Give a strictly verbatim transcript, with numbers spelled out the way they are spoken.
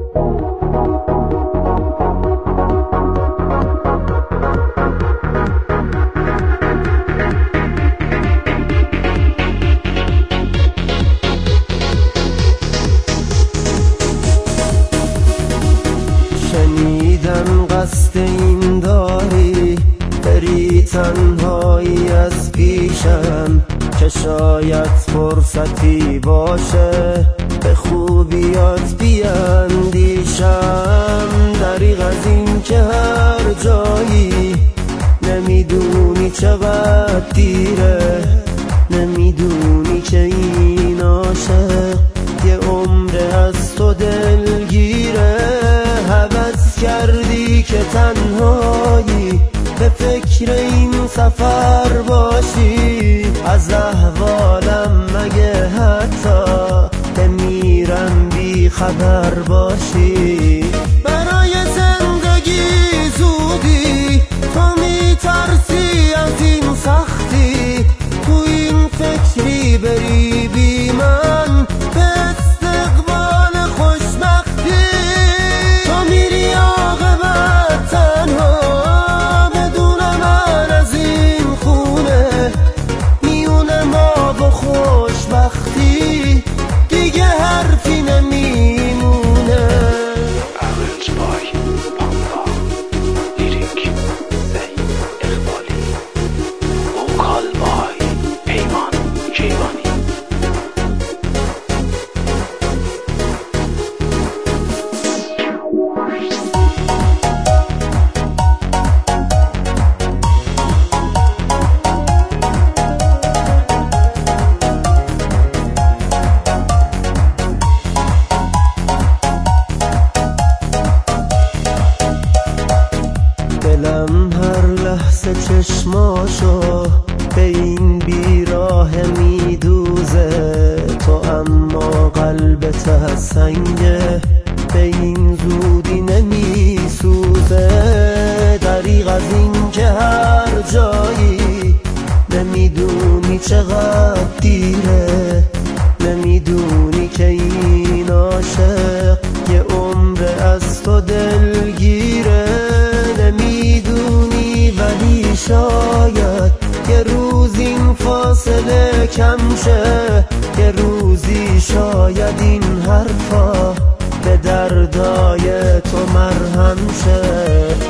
شنیدم قصد این داری، بری تنهایی از پیشم، که شاید فرصتی باشه به خوبیات بیندیشم. دریغ از این که هر جایی نمیدونی چقدر دیره، نمیدونی که این عاشق یه عمر از تو دلگیره. هوس کردی که تنهایی به فکر این سفر باشی، از احوالم مگه حتی بمیرم بی خبر باشی. برای زندگی زودی تو میترسی از این سختی، تو این فکری بری بی من به استقبال خوشبختی. تو میری عاقبت تنها بدون من از این خونه، میونه ما و خوشبختی دیگه حرفی نمیمونه. دلم هر لحظه چشماشو به این بیراه میدوزه، تو اما قلبت از سنگه به این زودی نمیسوزه. دریغ از این که هر جایی نمیدونی چقدر دیره، نمیدونی که این عاشق یه عمر از تو دلگیره. نمیدونی ولی شاید یه روز این فاصله کم شه، یه روزی شاید این حرفا به دردای تو مرهم شه.